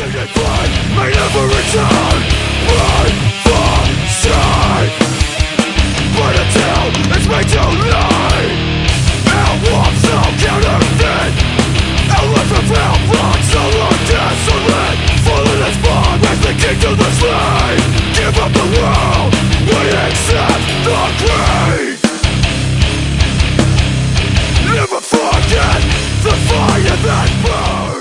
Union fight may never return. Run for strife, but until it's made too late, our warmth so counterfeit. Our life fulfilled from sullen desolate. Fallen as far as the king to the slave. Give up the world, we accept the creed. Never forget the fire that burns.